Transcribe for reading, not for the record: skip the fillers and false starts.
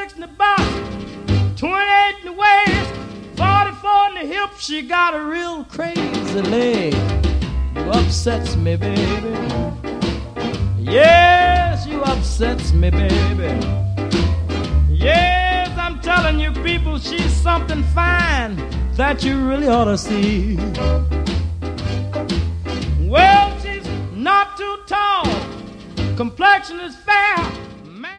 36 in the bust, 28 in the waist, 44 in the hip. She got a real crazy leg. You upsets me, baby. Yes, you upsets me, baby. Yes, I'm telling you people, she's something fine that you really ought to see. Well, she's not too tall, complexion is fair,